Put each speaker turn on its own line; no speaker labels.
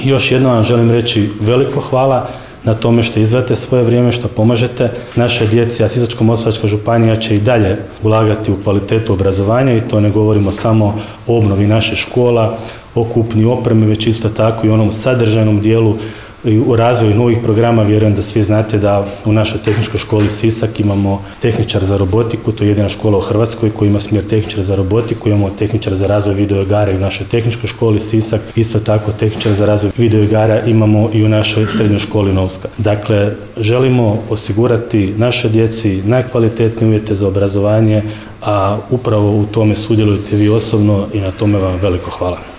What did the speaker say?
I još jednom vam želim reći veliko hvala na tome što izdvajate svoje vrijeme, što pomažete našoj djeci, a Sisačko-moslavačka županija će i dalje ulagati u kvalitetu obrazovanja i to ne govorimo samo o obnovi naših škola, o kupnji opreme, već isto tako i onom sadržajnom dijelu i u razvoju novih programa. Vjerujem da svi znate da u našoj tehničkoj školi Sisak imamo tehničar za robotiku, to je jedina škola u Hrvatskoj koja ima smjer tehničar za robotiku, imamo tehničar za razvoj videoigara i u našoj tehničkoj školi Sisak, isto tako tehničar za razvoj videoigara imamo i u našoj srednjoj školi Novska. Dakle, želimo osigurati našoj djeci najkvalitetnije uvjete za obrazovanje, a upravo u tome sudjelujete vi osobno i na tome vam veliko hvala.